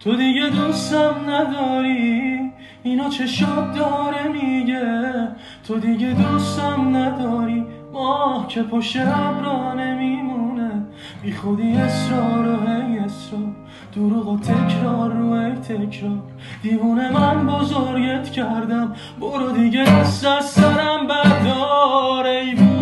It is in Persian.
تو دیگه دوستم نداری، اینا چشات داره میگه. تو دیگه دوستم نداری، ماه که پشت ابرا نمیمونه. بی خودی اصرار و هی اصرار، دروغ و تکرار رو هی تکرار. دیوونه من بزرگت کردم، برو دیگه دست از سرم بردار. ای